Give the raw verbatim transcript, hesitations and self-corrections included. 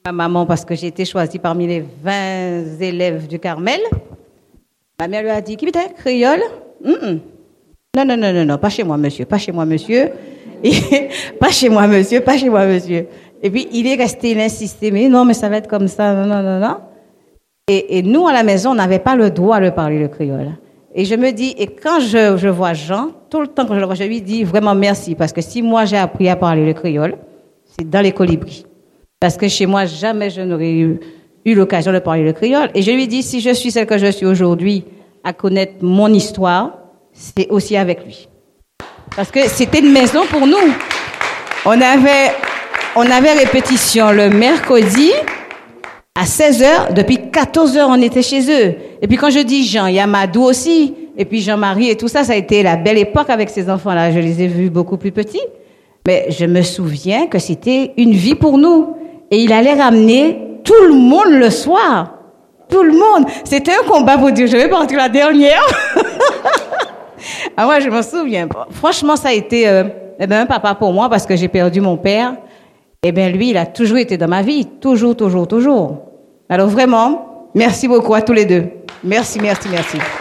Ma maman, parce que j'ai été choisie parmi les vingt élèves du Carmel. Ma mère lui a dit, qui est créole? Mm-mm. Non, non, non, non, non, pas chez moi, monsieur, pas chez moi, monsieur. Pas chez moi, monsieur, pas chez moi, monsieur. Et puis, il est resté, il a insisté, mais non, mais ça va être comme ça, non, non, non, non. Et, et nous, à la maison, on n'avait pas le droit de parler le créole. Et je me dis, et quand je, je vois Jean, tout le temps que je le vois, je lui dis vraiment merci, parce que si moi j'ai appris à parler le créole, c'est dans les colibris. Parce que chez moi, jamais je n'aurais eu, eu l'occasion de parler le créole. Et je lui dis, si je suis celle que je suis aujourd'hui, à connaître mon histoire, c'est aussi avec lui. Parce que c'était une maison pour nous. On avait, on avait répétition le mercredi à seize heures. Depuis quatorze heures, on était chez eux. Et puis quand je dis Jean, il y a Madou aussi. Et puis Jean-Marie et tout ça, ça a été la belle époque avec ces enfants-là. Je les ai vus beaucoup plus petits. Mais je me souviens que c'était une vie pour nous. Et il allait ramener tout le monde le soir. Tout le monde. C'était un combat pour dire, je vais partir la dernière. Ah, moi, je me souviens. Franchement, ça a été euh, eh ben, un papa pour moi parce que j'ai perdu mon père. Eh bien, lui, il a toujours été dans ma vie. Toujours, toujours, toujours. Alors vraiment, merci beaucoup à tous les deux. Merci, merci, merci.